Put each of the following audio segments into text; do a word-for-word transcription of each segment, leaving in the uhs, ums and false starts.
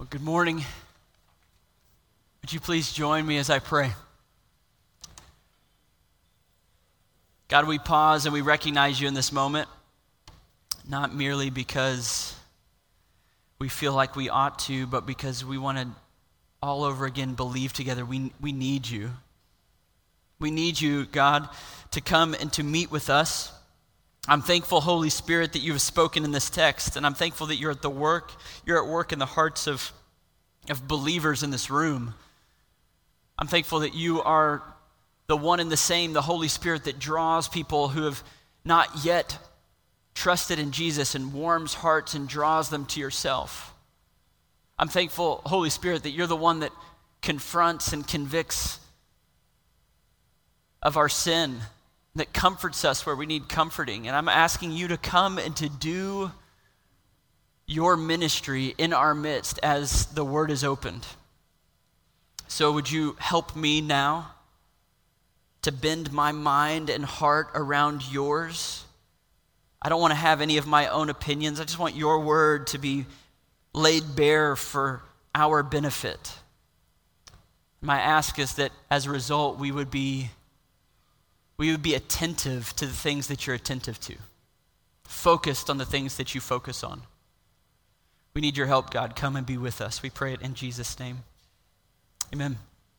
Well, good morning. Would you please join me as I pray? God, we pause and we recognize you in this moment, not merely because we feel like we ought to, but because we want to all over again believe together. We, we need you. We need you, God, to come and to meet with us. I'm thankful, Holy Spirit, that you have spoken in this text, and I'm thankful that you're at the work, you're at work in the hearts of, of believers in this room. I'm thankful that you are the one and the same, the Holy Spirit that draws people who have not yet trusted in Jesus and warms hearts and draws them to yourself. I'm thankful, Holy Spirit, that you're the one that confronts and convicts of our sin, that comforts us where we need comforting. And I'm asking you to come and to do your ministry in our midst as the word is opened. So would you help me now to bend my mind and heart around yours? I don't want to have any of my own opinions. I just want your word to be laid bare for our benefit. My ask is that as a result, we would be we would be attentive to the things that you're attentive to, focused on the things that you focus on. We need your help, God. Come and be with us. We pray it in Jesus' name. Amen.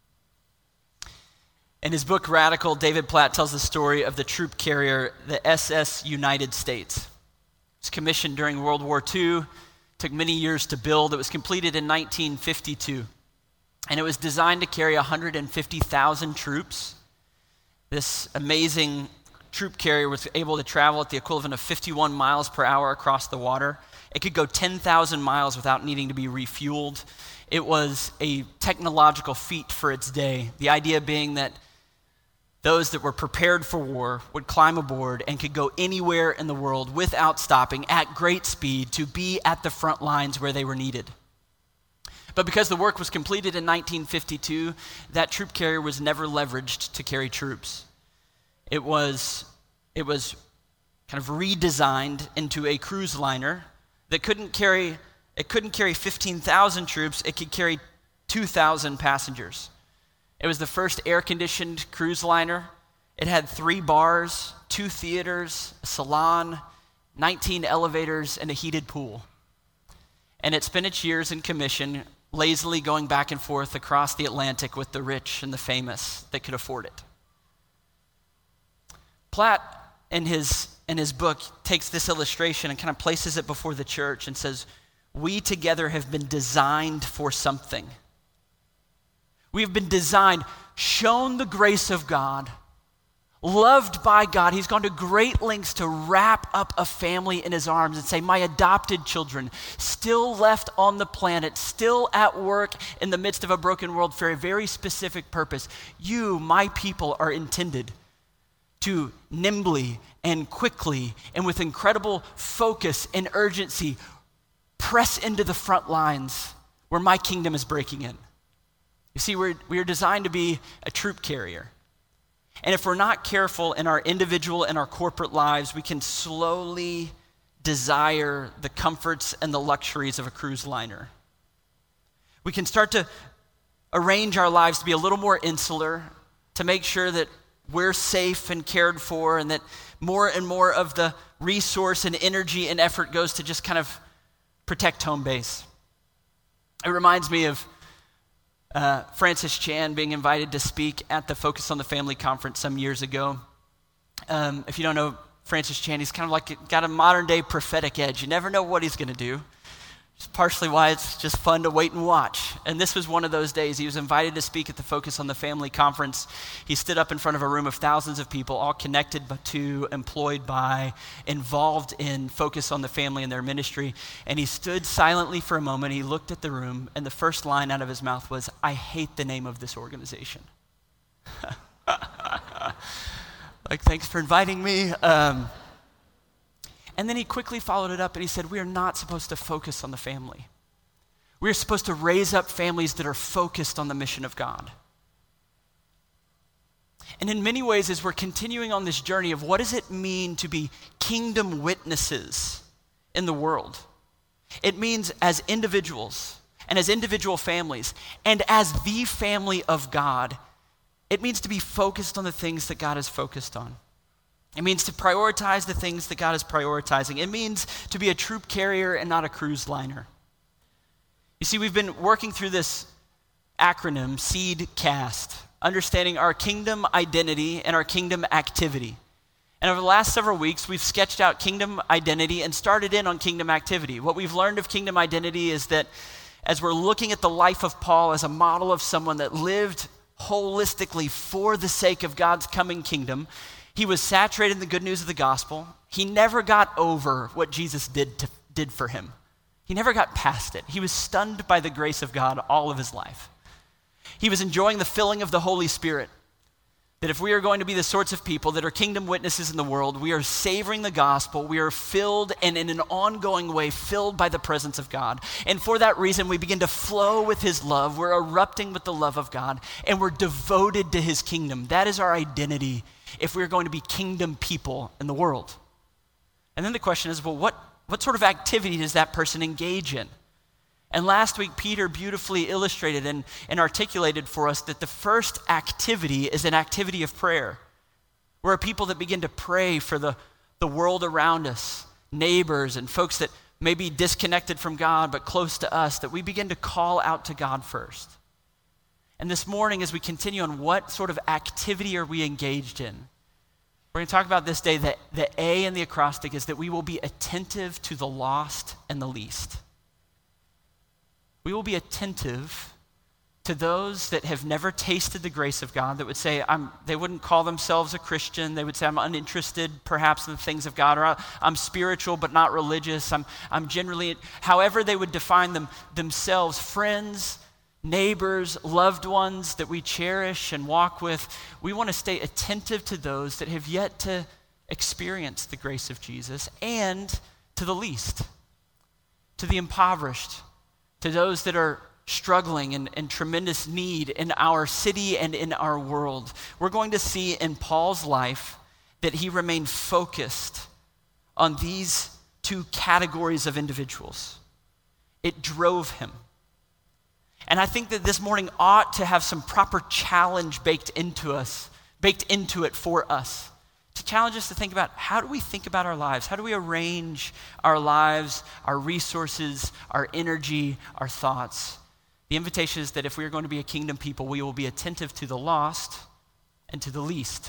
In his book, Radical, David Platt tells the story of the troop carrier, the S S United States. It was commissioned during World War Two, took many years to build. It was completed in nineteen fifty-two, and it was designed to carry one hundred fifty thousand troops. This amazing troop carrier was able to travel at the equivalent of fifty-one miles per hour across the water. It could go ten thousand miles without needing to be refueled. It was a technological feat for its day, the idea being that those that were prepared for war would climb aboard and could go anywhere in the world without stopping at great speed to be at the front lines where they were needed. But because the work was completed in nineteen fifty-two, that troop carrier was never leveraged to carry troops. It was, it was kind of redesigned into a cruise liner that couldn't carry, it couldn't carry fifteen thousand troops, it could carry two thousand passengers. It was the first air-conditioned cruise liner. It had three bars, two theaters, a salon, nineteen elevators, and a heated pool. And it spent its years in commission lazily going back and forth across the Atlantic with the rich and the famous that could afford it. Platt, in his, in his book, takes this illustration and kind of places it before the church and says, we together have been designed for something. We have been designed, shown the grace of God, loved by God. He's gone to great lengths to wrap up a family in his arms and say, my adopted children, still left on the planet, still at work in the midst of a broken world for a very specific purpose. You, my people, are intended to nimbly and quickly and with incredible focus and urgency press into the front lines where my kingdom is breaking in. You see, we're, we're designed to be a troop carrier. And if we're not careful in our individual and our corporate lives, we can slowly desire the comforts and the luxuries of a cruise liner. We can start to arrange our lives to be a little more insular, to make sure that we're safe and cared for, and that more and more of the resource and energy and effort goes to just kind of protect home base. It reminds me of Uh, Francis Chan being invited to speak at the Focus on the Family conference some years ago. Um, if you don't know Francis Chan, he's kind of like got a modern day prophetic edge. You never know what he's going to do. It's partially why it's just fun to wait and watch. And this was one of those days. He was invited to speak at the Focus on the Family conference. He stood up in front of a room of thousands of people, all connected to, employed by, involved in Focus on the Family and their ministry. And he stood silently for a moment. He looked at the room, and the first line out of his mouth was, I hate the name of this organization. Like, thanks for inviting me. Um, And then he quickly followed it up and he said, we are not supposed to focus on the family. We are supposed to raise up families that are focused on the mission of God. And in many ways, as we're continuing on this journey of what does it mean to be kingdom witnesses in the world, it means as individuals, and as individual families, and as the family of God, it means to be focused on the things that God is focused on. It means to prioritize the things that God is prioritizing. It means to be a troop carrier and not a cruise liner. You see, we've been working through this acronym, SEEDcast, understanding our kingdom identity and our kingdom activity. And over the last several weeks, we've sketched out kingdom identity and started in on kingdom activity. What we've learned of kingdom identity is that as we're looking at the life of Paul as a model of someone that lived holistically for the sake of God's coming kingdom, he was saturated in the good news of the gospel. He never got over what Jesus did to, did for him. He never got past it. He was stunned by the grace of God all of his life. He was enjoying the filling of the Holy Spirit. That if we are going to be the sorts of people that are kingdom witnesses in the world, we are savoring the gospel, we are filled and in an ongoing way filled by the presence of God. And for that reason, we begin to flow with his love. We're erupting with the love of God, and we're devoted to his kingdom. That is our identity if we're going to be kingdom people in the world. And then the question is, well, what, what sort of activity does that person engage in? And last week, Peter beautifully illustrated and, and articulated for us that the first activity is an activity of prayer. We're a people that begin to pray for the, the world around us, neighbors and folks that may be disconnected from God but close to us, that we begin to call out to God first. And this morning, as we continue on what sort of activity are we engaged in, we're going to talk about this day that the A in the acrostic is that we will be attentive to the lost and the least. We will be attentive to those that have never tasted the grace of God, that would say, I'm, they wouldn't call themselves a Christian. They would say, I'm uninterested perhaps in the things of God, or I'm spiritual but not religious. I'm, I'm generally, however they would define them themselves, friends, neighbors, loved ones that we cherish and walk with. We want to stay attentive to those that have yet to experience the grace of Jesus, and to the least, to the impoverished, to those that are struggling in, in tremendous need in our city and in our world. We're going to see in Paul's life that he remained focused on these two categories of individuals. It drove him. And I think that this morning ought to have some proper challenge baked into us, baked into it for us, to challenge us to think about, how do we think about our lives? How do we arrange our lives, our resources, our energy, our thoughts? The invitation is that if we are going to be a kingdom people, we will be attentive to the lost and to the least.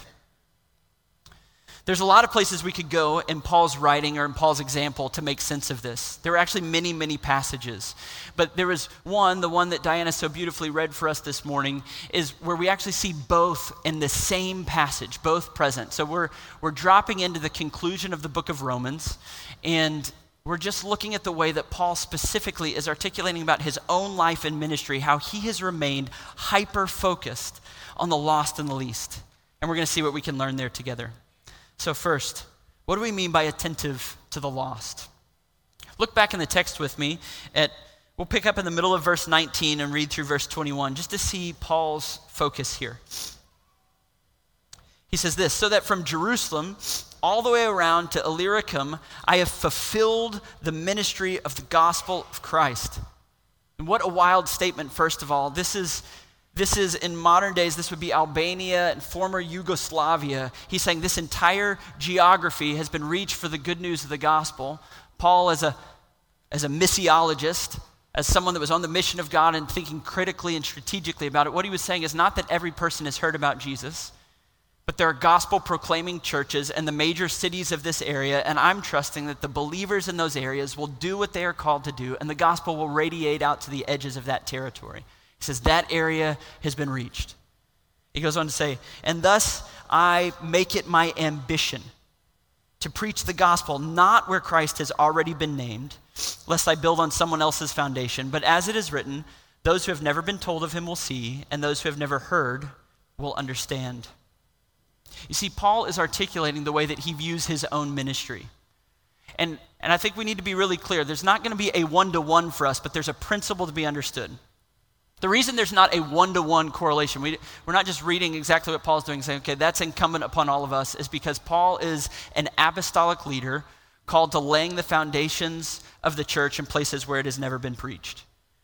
There's a lot of places we could go in Paul's writing or in Paul's example to make sense of this. There are actually many, many passages. But there was one, the one that Diana so beautifully read for us this morning, is where we actually see both in the same passage, both present. So we're, we're dropping into the conclusion of the book of Romans, and we're just looking at the way that Paul specifically is articulating about his own life and ministry, how he has remained hyper-focused on the lost and the least. And we're going to see what we can learn there together. So first, what do we mean by attentive to the lost? Look back in the text with me at, we'll pick up in the middle of verse nineteen and read through verse twenty-one just to see Paul's focus here. He says this, so that from Jerusalem all the way around to Illyricum, I have fulfilled the ministry of the gospel of Christ. And what a wild statement, first of all. This is This is, in modern days, this would be Albania and former Yugoslavia. He's saying this entire geography has been reached for the good news of the gospel. Paul, as a, as a missiologist, as someone that was on the mission of God and thinking critically and strategically about it, what he was saying is not that every person has heard about Jesus, but there are gospel-proclaiming churches in the major cities of this area, and I'm trusting that the believers in those areas will do what they are called to do, and the gospel will radiate out to the edges of that territory. He says that area has been reached. He goes on to say, and thus I make it my ambition to preach the gospel not where Christ has already been named, lest I build on someone else's foundation, but as it is written, those who have never been told of him will see, and those who have never heard will understand. You see, Paul is articulating the way that he views his own ministry. And, and I think we need to be really clear. There's not going to be a one-to-one for us, but there's a principle to be understood. The reason there's not a one-to-one correlation, we, we're not just reading exactly what Paul's doing and saying, okay, that's incumbent upon all of us, is because Paul is an apostolic leader called to laying the foundations of the church in places where it has never been preached.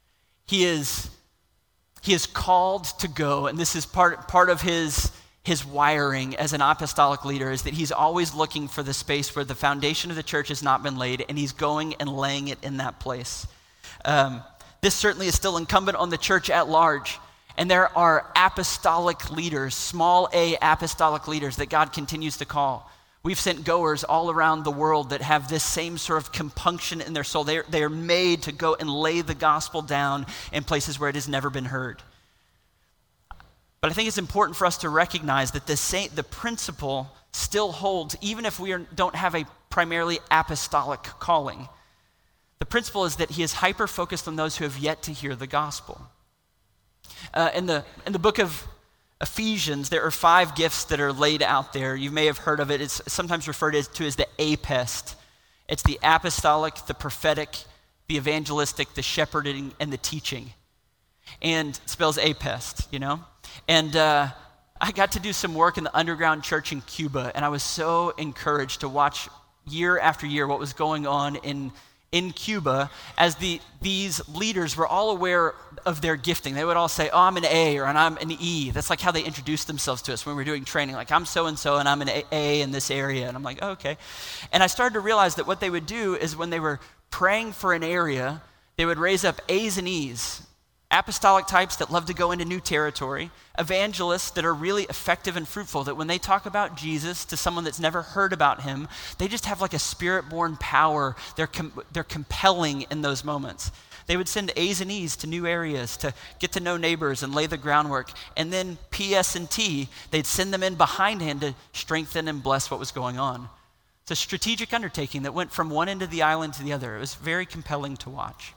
He is, he is called to go, and this is part, part of his, his wiring as an apostolic leader, is that he's always looking for the space where the foundation of the church has not been laid, and he's going and laying it in that place. Um, this certainly is still incumbent on the church at large. And there are apostolic leaders, small a apostolic leaders that God continues to call. We've sent goers all around the world that have this same sort of compunction in their soul. They are, they are made to go and lay the gospel down in places where it has never been heard. But I think it's important for us to recognize that the, same, the principle still holds, even if we are, don't have a primarily apostolic calling. The principle is that he is hyper-focused on those who have yet to hear the gospel. Uh, in the in the book of Ephesians, there are five gifts that are laid out there. You may have heard of it. It's sometimes referred to as the apest. It's the apostolic, the prophetic, the evangelistic, the shepherding, and the teaching. And it spells apest, you know? And uh, I got to do some work in the underground church in Cuba, and I was so encouraged to watch year after year what was going on in in Cuba, as the these leaders were all aware of their gifting. They would all say, oh, I'm an A, or I'm an E. That's like how they introduced themselves to us when we were doing training. Like, I'm so-and-so, and I'm an A in this area. And I'm like, oh, okay. And I started to realize that what they would do is when they were praying for an area, they would raise up A's and E's. Apostolic types that love to go into new territory, evangelists that are really effective and fruitful, that when they talk about Jesus to someone that's never heard about him, they just have like a spirit-born power. They're, com- they're compelling in those moments. They would send A's and E's to new areas to get to know neighbors and lay the groundwork. And then P S and T, they'd send them in behindhand to strengthen and bless what was going on. It's a strategic undertaking that went from one end of the island to the other. It was very compelling to watch.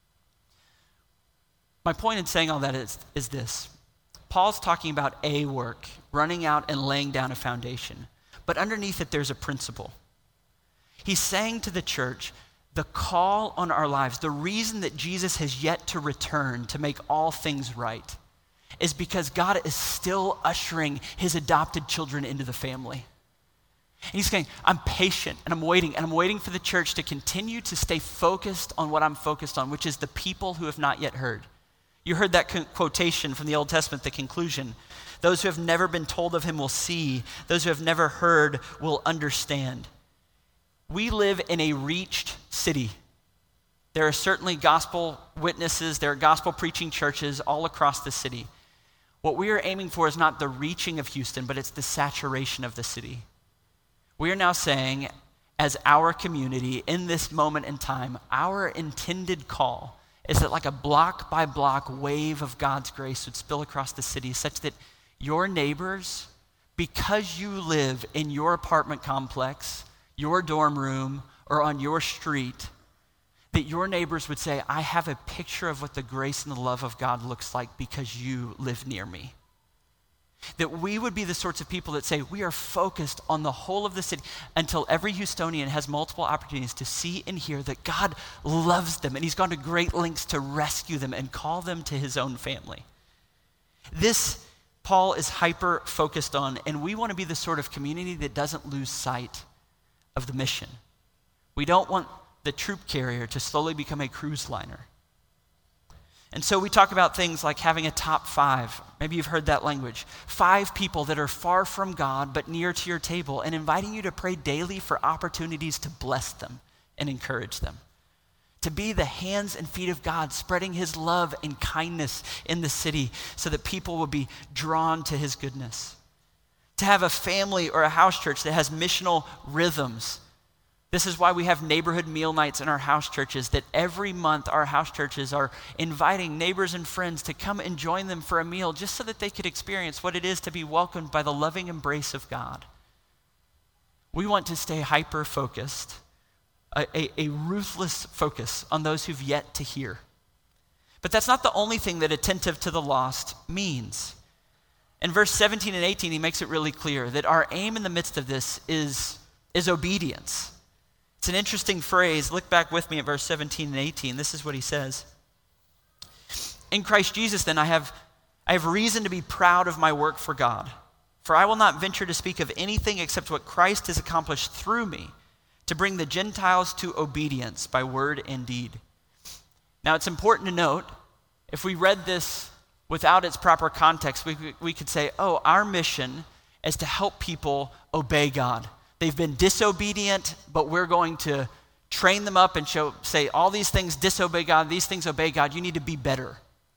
My point in saying all that is, is this. Paul's talking about a work, running out and laying down a foundation. But underneath it, there's a principle. He's saying to the church, the call on our lives, the reason that Jesus has yet to return to make all things right, is because God is still ushering his adopted children into the family. And he's saying, I'm patient and I'm waiting, and I'm waiting for the church to continue to stay focused on what I'm focused on, which is the people who have not yet heard. You heard that quotation from the Old Testament, the conclusion. Those who have never been told of him will see. Those who have never heard will understand. We live in a reached city. There are certainly gospel witnesses, there are gospel preaching churches all across the city. What we are aiming for is not the reaching of Houston, but it's the saturation of the city. We are now saying, as our community in this moment in time, our intended call is that like a block by block wave of God's grace would spill across the city, such that your neighbors, because you live in your apartment complex, your dorm room, or on your street, that your neighbors would say, I have a picture of what the grace and the love of God looks like because you live near me. That we would be the sorts of people that say, we are focused on the whole of the city until every Houstonian has multiple opportunities to see and hear that God loves them, and he's gone to great lengths to rescue them and call them to his own family. This Paul is hyper-focused on, and we want to be the sort of community that doesn't lose sight of the mission. We don't want the troop carrier to slowly become a cruise liner. And so we talk about things like having a top five. Maybe you've heard that language. Five people that are far from God but near to your table, and inviting you to pray daily for opportunities to bless them and encourage them. To be the hands and feet of God, spreading his love and kindness in the city so that people will be drawn to his goodness. To have a family or a house church that has missional rhythms. This is why we have neighborhood meal nights in our house churches, that every month our house churches are inviting neighbors and friends to come and join them for a meal just so that they could experience what it is to be welcomed by the loving embrace of God. We want to stay hyper-focused, a, a, a ruthless focus on those who've yet to hear. But that's not the only thing that attentive to the lost means. In verse seventeen and eighteen, he makes it really clear that our aim in the midst of this is, is obedience. It's an interesting phrase. Look back with me at verse seventeen and eighteen. This is what he says. In Christ Jesus, then, I have, I have reason to be proud of my work for God. For I will not venture to speak of anything except what Christ has accomplished through me to bring the Gentiles to obedience by word and deed. Now, it's important to note, if we read this without its proper context, we, we could say, oh, our mission is to help people obey God. They've been disobedient, but we're going to train them up and show, say, all these things disobey God, these things obey God, you need to be better.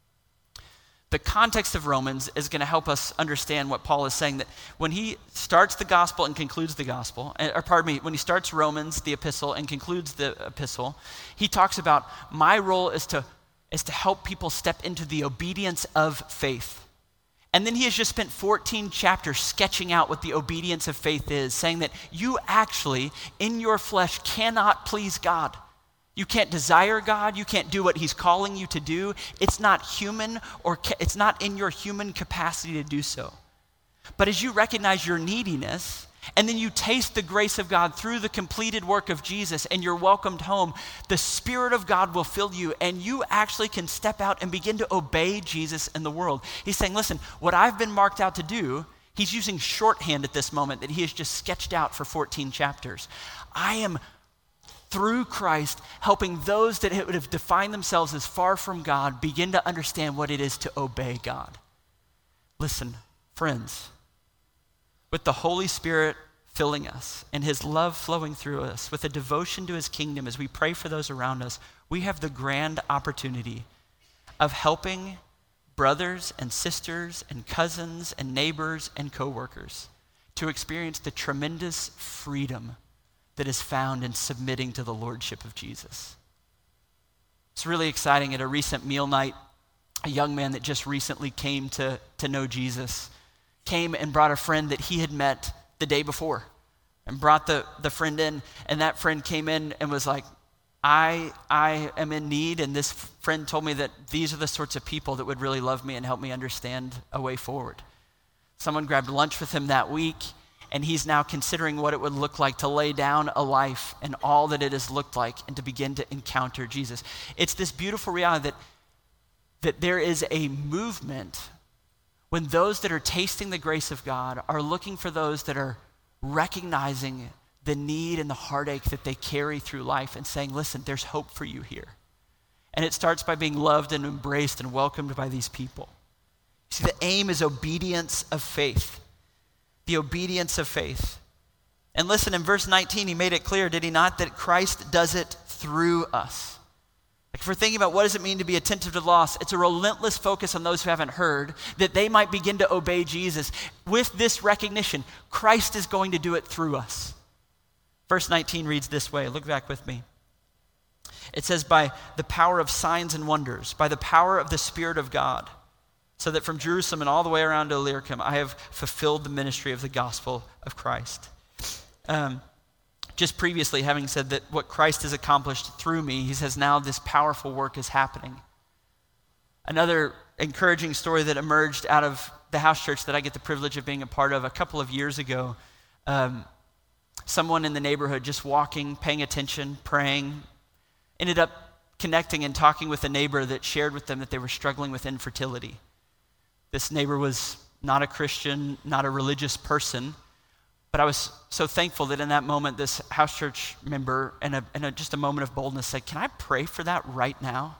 The context of Romans is going to help us understand what Paul is saying, that when he starts the gospel and concludes the gospel, or pardon me, when he starts Romans, the epistle, and concludes the epistle, he talks about my role is to, is to help people step into the obedience of faith. And then he has just spent fourteen chapters sketching out what the obedience of faith is, saying that you actually, in your flesh, cannot please God. You can't desire God. You can't do what he's calling you to do. It's not human, or ca- it's not in your human capacity to do so. But as you recognize your neediness, and then you taste the grace of God through the completed work of Jesus, and you're welcomed home, the Spirit of God will fill you, and you actually can step out and begin to obey Jesus in the world. He's saying, listen, what I've been marked out to do, he's using shorthand at this moment that he has just sketched out for fourteen chapters. I am, through Christ, helping those that would have defined themselves as far from God begin to understand what it is to obey God. Listen, friends, with the Holy Spirit filling us and his love flowing through us, with a devotion to his kingdom as we pray for those around us, we have the grand opportunity of helping brothers and sisters and cousins and neighbors and coworkers to experience the tremendous freedom that is found in submitting to the lordship of Jesus. It's really exciting. At a recent meal night, a young man that just recently came to, to know Jesus came and brought a friend that he had met the day before and brought the, the friend in, and that friend came in and was like, I, I am in need, and this f- friend told me that these are the sorts of people that would really love me and help me understand a way forward. Someone grabbed lunch with him that week, and he's now considering what it would look like to lay down a life and all that it has looked like and to begin to encounter Jesus. It's this beautiful reality that, that there is a movement when those that are tasting the grace of God are looking for those that are recognizing the need and the heartache that they carry through life and saying, listen, there's hope for you here. And it starts by being loved and embraced and welcomed by these people. See, the aim is obedience of faith. The obedience of faith. And listen, in verse nineteen, he made it clear, did he not, that Christ does it through us. Like if we're thinking about what does it mean to be attentive to the lost, it's a relentless focus on those who haven't heard, that they might begin to obey Jesus. With this recognition, Christ is going to do it through us. Verse nineteen reads this way. Look back with me. It says, by the power of signs and wonders, by the power of the Spirit of God, so that from Jerusalem and all the way around to Illyricum, I have fulfilled the ministry of the gospel of Christ. Um, just previously, having said that what Christ has accomplished through me, he says now this powerful work is happening. Another encouraging story that emerged out of the house church that I get the privilege of being a part of a couple of years ago, um, someone in the neighborhood just walking, paying attention, praying, ended up connecting and talking with a neighbor that shared with them that they were struggling with infertility. This neighbor was not a Christian, not a religious person, but I was so thankful that in that moment, this house church member, in, a, in a, just a moment of boldness, said, can I pray for that right now?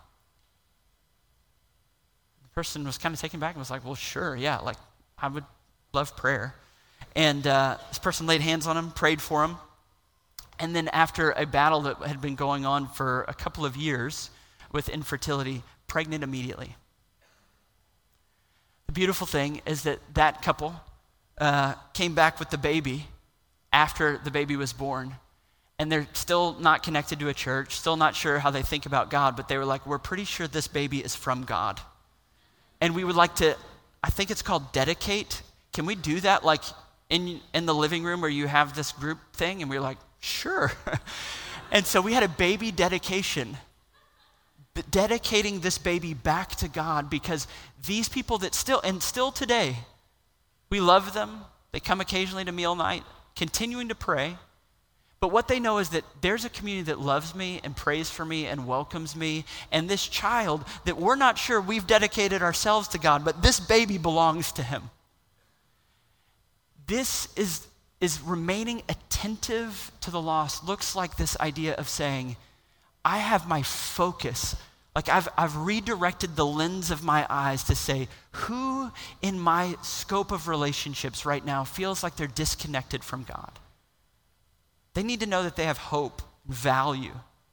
The person was kind of taken back and was like, well, sure, yeah, like I would love prayer. And uh, this person laid hands on him, prayed for him. And then after a battle that had been going on for a couple of years with infertility, pregnant immediately. The beautiful thing is that that couple uh, came back with the baby after the baby was born, and they're still not connected to a church, still not sure how they think about God, but they were like, we're pretty sure this baby is from God. And we would like to, I think it's called dedicate. Can we do that like in, in the living room where you have this group thing? And we were like, sure. And so we had a baby dedication, dedicating this baby back to God, because these people that still, and still today, we love them. They come occasionally to meal night, continuing to pray. But what they know is that there's a community that loves me and prays for me and welcomes me. And this child that we're not sure we've dedicated ourselves to God, but this baby belongs to him. This is, is remaining attentive to the lost. Looks like this idea of saying, I have my focus Like I've, I've redirected the lens of my eyes to say, who in my scope of relationships right now feels like they're disconnected from God? They need to know that they have hope, value,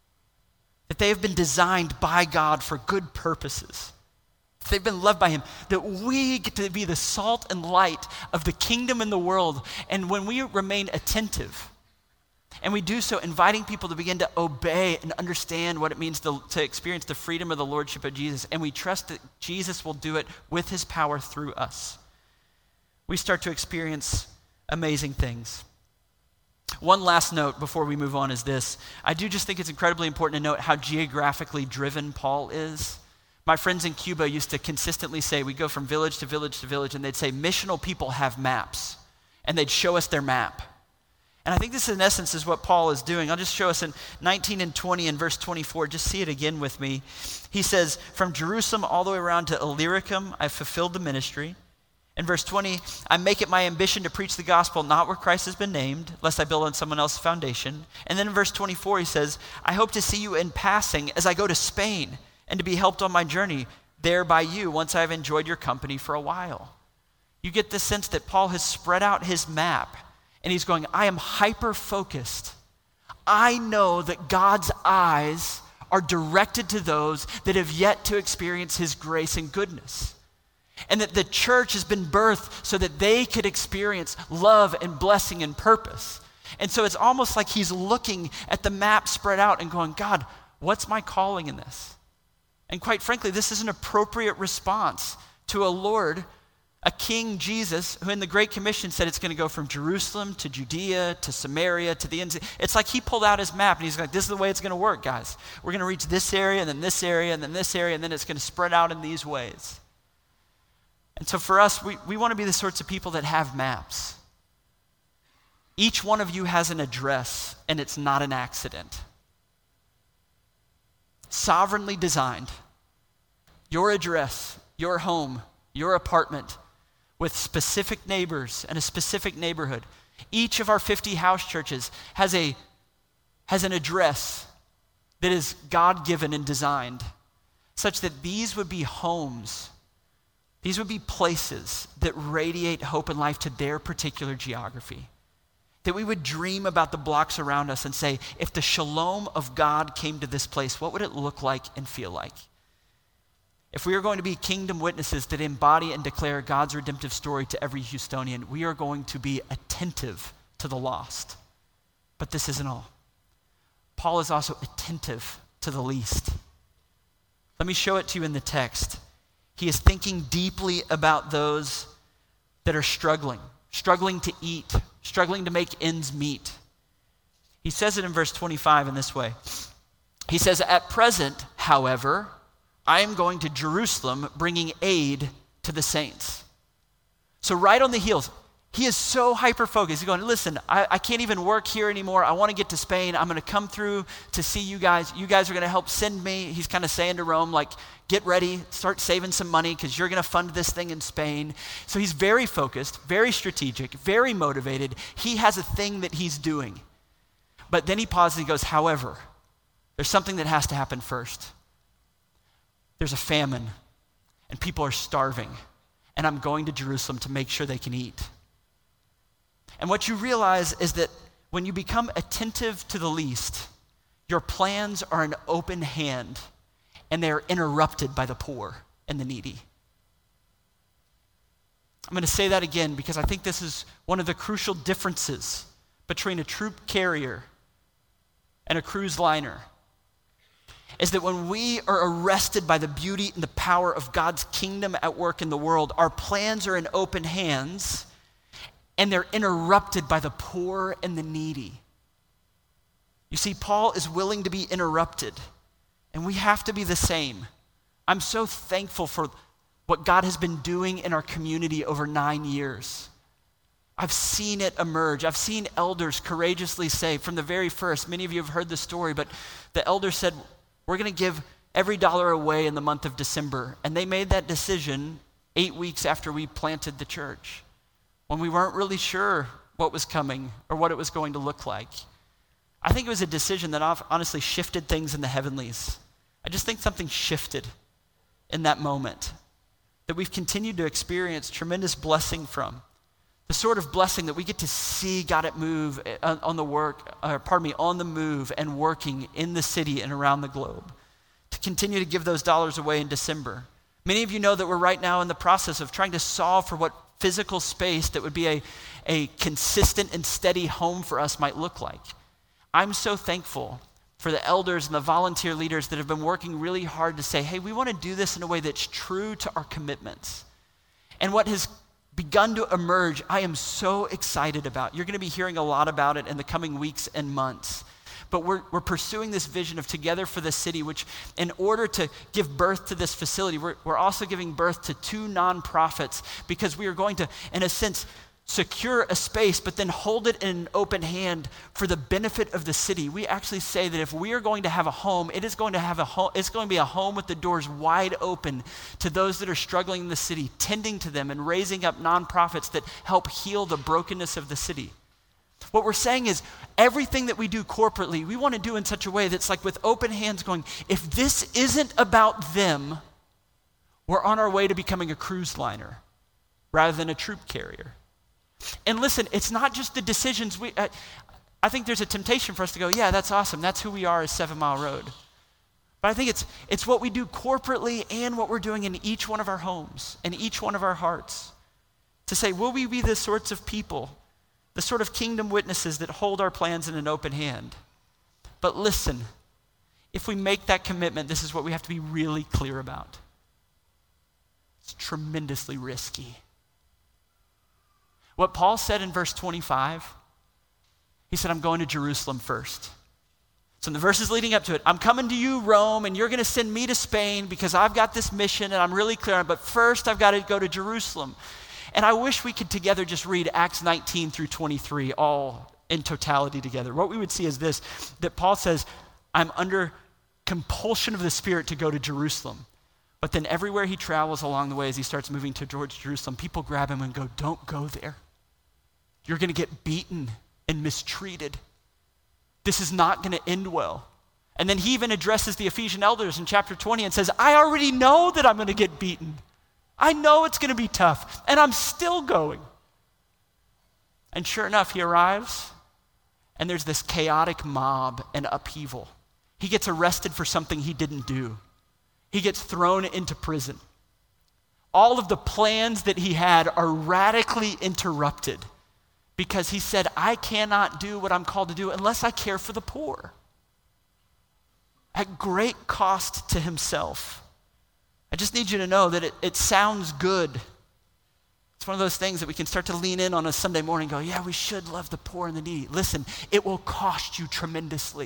that they have been designed by God for good purposes. They've been loved by him, that we get to be the salt and light of the kingdom in the world. And when we remain attentive, and we do so inviting people to begin to obey and understand what it means to, to experience the freedom of the lordship of Jesus, and we trust that Jesus will do it with his power through us, we start to experience amazing things. One last note before we move on is this. I do just think it's incredibly important to note how geographically driven Paul is. My friends in Cuba used to consistently say, we go from village to village to village, and they'd say, missional people have maps, and they'd show us their map. And I think this in essence is what Paul is doing. I'll just show us in nineteen and twenty and verse twenty-four, just see it again with me. He says, from Jerusalem all the way around to Illyricum, I've fulfilled the ministry. In verse twenty, I make it my ambition to preach the gospel not where Christ has been named, lest I build on someone else's foundation. And then in verse twenty-four, he says, I hope to see you in passing as I go to Spain and to be helped on my journey there by you once I've enjoyed your company for a while. You get the sense that Paul has spread out his map and he's going, I am hyper-focused. I know that God's eyes are directed to those that have yet to experience his grace and goodness. And that the church has been birthed so that they could experience love and blessing and purpose. And so it's almost like he's looking at the map spread out and going, God, what's my calling in this? And quite frankly, this is an appropriate response to a Lord, a King Jesus, who in the Great Commission said it's going to go from Jerusalem to Judea to Samaria to the ends. It's like he pulled out his map and he's like, this is the way it's going to work, guys. We're going to reach this area and then this area and then this area, and then it's going to spread out in these ways. And so for us, we, we want to be the sorts of people that have maps. Each one of you has an address, and it's not an accident. Sovereignly designed. Your address, your home, your apartment, with specific neighbors and a specific neighborhood. Each of our fifty house churches has a has an address that is God-given and designed, such that these would be homes. These would be places that radiate hope and life to their particular geography. That we would dream about the blocks around us and say, if the shalom of God came to this place, what would it look like and feel like? If we are going to be kingdom witnesses that embody and declare God's redemptive story to every Houstonian, we are going to be attentive to the lost. But this isn't all. Paul is also attentive to the least. Let me show it to you in the text. He is thinking deeply about those that are struggling, struggling to eat, struggling to make ends meet. He says it in verse twenty-five in this way. He says, at present, however, I am going to Jerusalem bringing aid to the saints. So right on the heels, he is so hyper-focused. He's going, listen, I, I can't even work here anymore. I want to get to Spain. I'm going to come through to see you guys. You guys are going to help send me. He's kind of saying to Rome, like, get ready, start saving some money because you're going to fund this thing in Spain. So he's very focused, very strategic, very motivated. He has a thing that he's doing. But then he pauses and he goes, however, there's something that has to happen first. There's a famine and people are starving, and I'm going to Jerusalem to make sure they can eat. And what you realize is that when you become attentive to the least, your plans are an open hand and they are interrupted by the poor and the needy. I'm going to say that again because I think this is one of the crucial differences between a troop carrier and a cruise liner. Is that when we are arrested by the beauty and the power of God's kingdom at work in the world, our plans are in open hands and they're interrupted by the poor and the needy. You see, Paul is willing to be interrupted, and we have to be the same. I'm so thankful for what God has been doing in our community over nine years. I've seen it emerge. I've seen elders courageously say from the very first, many of you have heard the story, but the elder said, we're going to give every dollar away in the month of December. And they made that decision eight weeks after we planted the church, when we weren't really sure what was coming or what it was going to look like. I think it was a decision that honestly shifted things in the heavenlies. I just think something shifted in that moment that we've continued to experience tremendous blessing from. The sort of blessing that we get to see God at move on, on the work, or pardon me, on the move and working in the city and around the globe. To continue to give those dollars away in December. Many of you know that we're right now in the process of trying to solve for what physical space that would be a, a consistent and steady home for us might look like. I'm so thankful for the elders and the volunteer leaders that have been working really hard to say, hey, we want to do this in a way that's true to our commitments. And what has begun to emerge, I am so excited about. You're going to be hearing a lot about it in the coming weeks and months. But we're, we're pursuing this vision of Together for the City, which in order to give birth to this facility, we're, we're also giving birth to two nonprofits because we are going to, in a sense, secure a space, but then hold it in an open hand for the benefit of the city. We actually say that if we are going to have a home, it is going to have a home, it's going to be a home with the doors wide open to those that are struggling in the city, tending to them and raising up nonprofits that help heal the brokenness of the city. What we're saying is everything that we do corporately, we want to do in such a way that's like with open hands going, if this isn't about them, we're on our way to becoming a cruise liner rather than a troop carrier. And listen, it's not just the decisions. We, uh, I think there's a temptation for us to go, yeah, that's awesome. That's who we are as Seven Mile Road. But I think it's it's what we do corporately and what we're doing in each one of our homes and each one of our hearts. To say, will we be the sorts of people, the sort of kingdom witnesses that hold our plans in an open hand? But listen, if we make that commitment, this is what we have to be really clear about. It's tremendously risky. What Paul said in verse twenty-five, he said, I'm going to Jerusalem first. So in the verses leading up to it, I'm coming to you, Rome, and you're going to send me to Spain because I've got this mission and I'm really clear on it, but first I've got to go to Jerusalem. And I wish we could together just read Acts nineteen through twenty-three all in totality together. What we would see is this, that Paul says, I'm under compulsion of the Spirit to go to Jerusalem. But then everywhere he travels along the way as he starts moving to towards Jerusalem, people grab him and go, don't go there. You're going to get beaten and mistreated. This is not going to end well. And then he even addresses the Ephesian elders in chapter twenty and says, I already know that I'm going to get beaten. I know it's going to be tough, and I'm still going. And sure enough, he arrives, and there's this chaotic mob and upheaval. He gets arrested for something he didn't do. He gets thrown into prison. All of the plans that he had are radically interrupted because he said, I cannot do what I'm called to do unless I care for the poor. At great cost to himself. I just need you to know that it, it sounds good. It's one of those things that we can start to lean in on a Sunday morning and go, yeah, we should love the poor and the needy. Listen, it will cost you tremendously.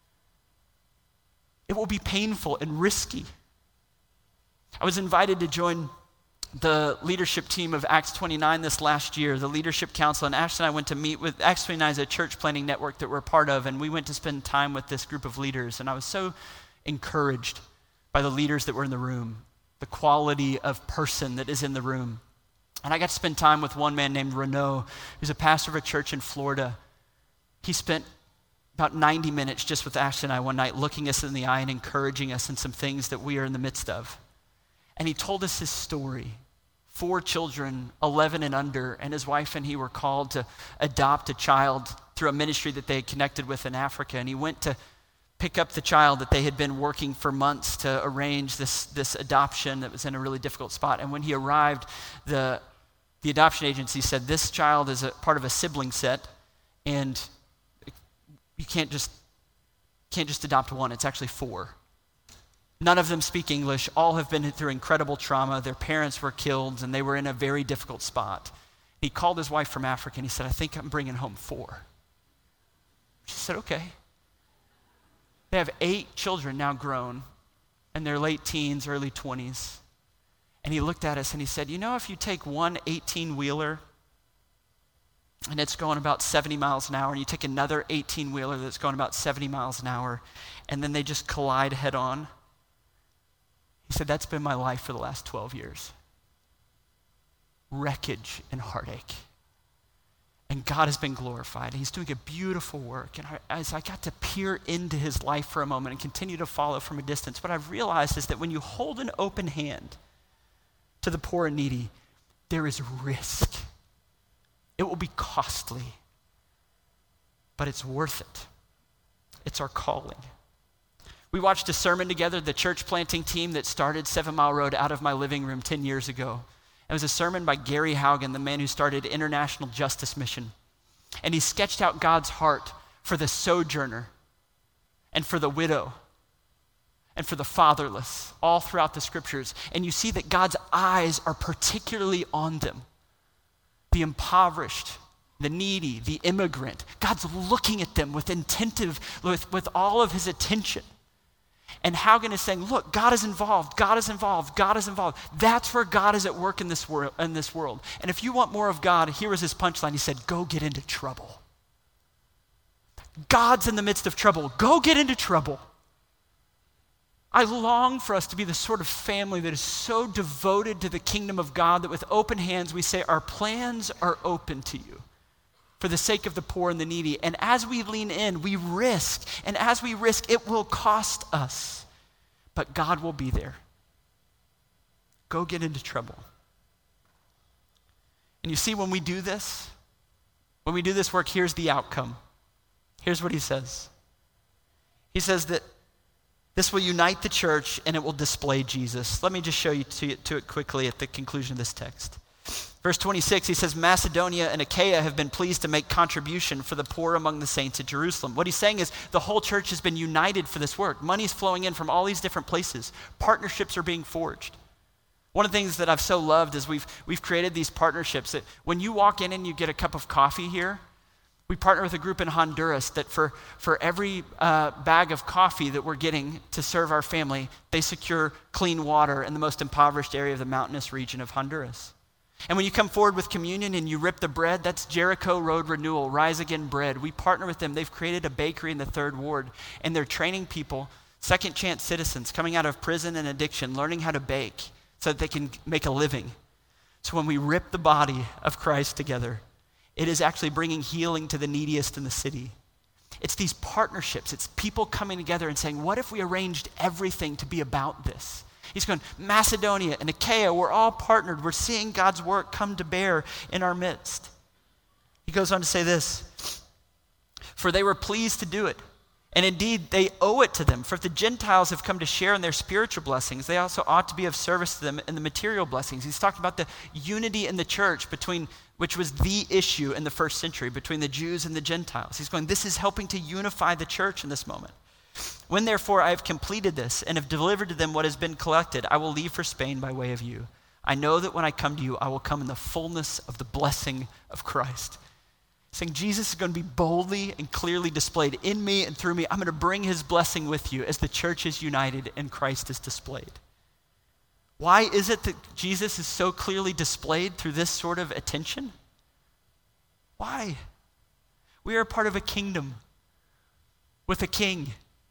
It will be painful and risky. I was invited to join the leadership team of Acts twenty-nine this last year, the leadership council, and Ashley and I went to meet with, Acts twenty-nine is a church planning network that we're a part of, and we went to spend time with this group of leaders, and I was so encouraged by the leaders that were in the room, the quality of person that is in the room. And I got to spend time with one man named Renaud, who's a pastor of a church in Florida. He spent about ninety minutes just with Ashley and I one night, looking us in the eye and encouraging us in some things that we are in the midst of. And he told us his story. Four children, eleven and under, and his wife and he were called to adopt a child through a ministry that they had connected with in Africa. And he went to pick up the child that they had been working for months to arrange this, this adoption that was in a really difficult spot. And when he arrived, the, the adoption agency said, this child is a part of a sibling set, and you can't just, can't just adopt one, it's actually four. None of them speak English. All have been through incredible trauma. Their parents were killed, and they were in a very difficult spot. He called his wife from Africa, and he said, I think I'm bringing home four. She said, okay. They have eight children now grown in their late teens, early twenties. And he looked at us, and he said, you know, if you take one eighteen-wheeler, and it's going about seventy miles an hour, and you take another eighteen-wheeler that's going about seventy miles an hour, and then they just collide head on, he said, that's been my life for the last twelve years. Wreckage and heartache. And God has been glorified. He's doing a beautiful work. And I, as I got to peer into his life for a moment and continue to follow from a distance, what I've realized is that when you hold an open hand to the poor and needy, there is risk. It will be costly, but it's worth it. It's our calling. We watched a sermon together, the church planting team that started Seven Mile Road out of my living room ten years ago. It was a sermon by Gary Haugen, the man who started International Justice Mission. And he sketched out God's heart for the sojourner and for the widow and for the fatherless all throughout the scriptures. And you see that God's eyes are particularly on them. The impoverished, the needy, the immigrant. God's looking at them with attentive, with, with all of his attention. And Haugen is saying, look, God is involved, God is involved, God is involved. That's where God is at work in this, wor- in this world. And if you want more of God, here was his punchline. He said, go get into trouble. God's in the midst of trouble. Go get into trouble. I long for us to be the sort of family that is so devoted to the kingdom of God that with open hands we say, our plans are open to you for the sake of the poor and the needy. And as we lean in, we risk. And as we risk, it will cost us. But God will be there. Go get into trouble. And you see, when we do this, when we do this work, here's the outcome. Here's what he says. He says that this will unite the church and it will display Jesus. Let me just show you to, to it quickly at the conclusion of this text. Verse twenty-six, he says, Macedonia and Achaia have been pleased to make contribution for the poor among the saints at Jerusalem. What he's saying is the whole church has been united for this work. Money's flowing in from all these different places. Partnerships are being forged. One of the things that I've so loved is we've, we've created these partnerships that when you walk in and you get a cup of coffee here, we partner with a group in Honduras that for, for every uh, bag of coffee that we're getting to serve our family, they secure clean water in the most impoverished area of the mountainous region of Honduras. And when you come forward with communion and you rip the bread, that's Jericho Road Renewal, Rise Again Bread. We partner with them. They've created a bakery in the third ward, and they're training people, second chance citizens, coming out of prison and addiction, learning how to bake so that they can make a living. So when we rip the body of Christ together, it is actually bringing healing to the neediest in the city. It's these partnerships. It's people coming together and saying, what if we arranged everything to be about this? He's going, Macedonia and Achaia, we're all partnered. We're seeing God's work come to bear in our midst. He goes on to say this, for they were pleased to do it. And indeed, they owe it to them. For if the Gentiles have come to share in their spiritual blessings, they also ought to be of service to them in the material blessings. He's talking about the unity in the church between, which was the issue in the first century, between the Jews and the Gentiles. He's going, this is helping to unify the church in this moment. When therefore I have completed this and have delivered to them what has been collected, I will leave for Spain by way of you. I know that when I come to you, I will come in the fullness of the blessing of Christ. Saying Jesus is going to be boldly and clearly displayed in me and through me. I'm going to bring his blessing with you as the church is united and Christ is displayed. Why is it that Jesus is so clearly displayed through this sort of attention? Why? We are a part of a kingdom with a king.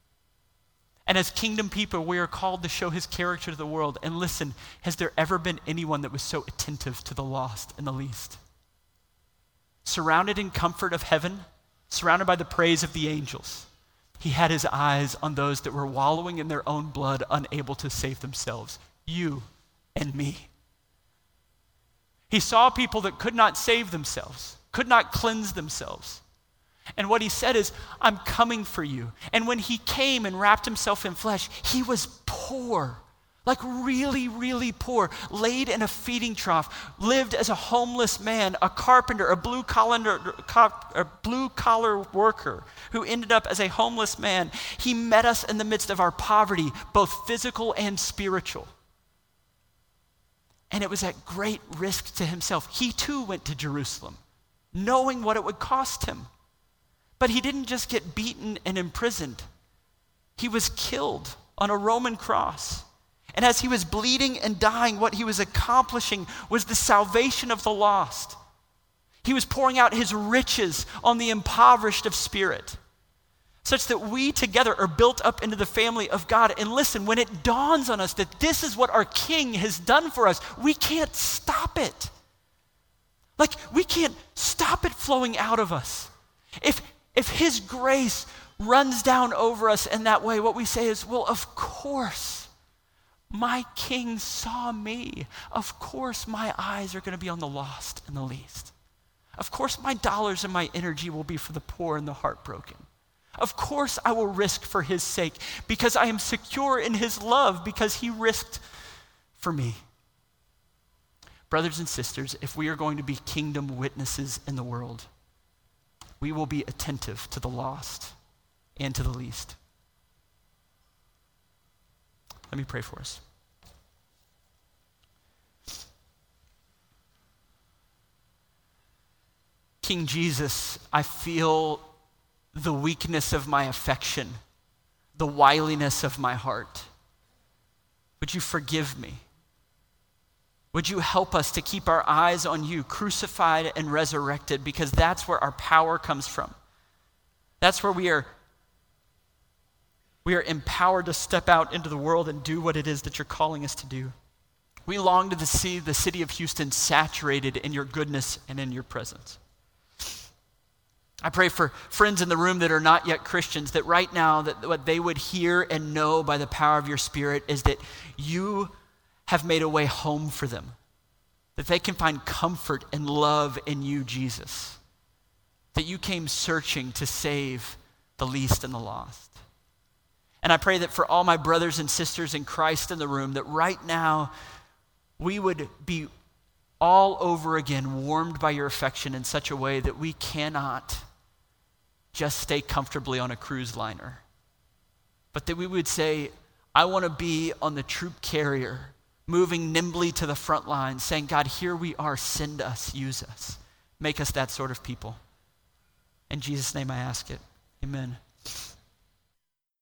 And as kingdom people, we are called to show his character to the world. And listen, has there ever been anyone that was so attentive to the lost and the least? Surrounded in comfort of heaven, surrounded by the praise of the angels, he had his eyes on those that were wallowing in their own blood, unable to save themselves. You and me. He saw people that could not save themselves, could not cleanse themselves. And what he said is, I'm coming for you. And when he came and wrapped himself in flesh, he was poor, like really, really poor, laid in a feeding trough, lived as a homeless man, a carpenter, a blue collar, a blue collar worker who ended up as a homeless man. He met us in the midst of our poverty, both physical and spiritual. And it was at great risk to himself. He too went to Jerusalem, knowing what it would cost him. But he didn't just get beaten and imprisoned. He was killed on a Roman cross. And as he was bleeding and dying, what he was accomplishing was the salvation of the lost. He was pouring out his riches on the impoverished of spirit, such that we together are built up into the family of God. And listen, when it dawns on us that this is what our King has done for us, we can't stop it. Like, we can't stop stop it flowing out of us. If, if his grace runs down over us in that way, what we say is, well, of course, my King saw me. Of course, my eyes are going to be on the lost and the least. Of course, my dollars and my energy will be for the poor and the heartbroken. Of course, I will risk for his sake because I am secure in his love because he risked for me. Brothers and sisters, if we are going to be kingdom witnesses in the world, we will be attentive to the lost and to the least. Let me pray for us. King Jesus, I feel the weakness of my affection, the wiliness of my heart. Would you forgive me? Would you help us to keep our eyes on you, crucified and resurrected, because that's where our power comes from. That's where we are, we are empowered to step out into the world and do what it is that you're calling us to do. We long to see the city of Houston saturated in your goodness and in your presence. I pray for friends in the room that are not yet Christians, that right now that what they would hear and know by the power of your Spirit is that you have made a way home for them, that they can find comfort and love in you, Jesus, that you came searching to save the least and the lost. And I pray that for all my brothers and sisters in Christ in the room, that right now we would be all over again warmed by your affection in such a way that we cannot just stay comfortably on a cruise liner, but that we would say, I want to be on the troop carrier, moving nimbly to the front line, saying, God, here we are, send us, use us. Make us that sort of people. In Jesus' name I ask it, amen.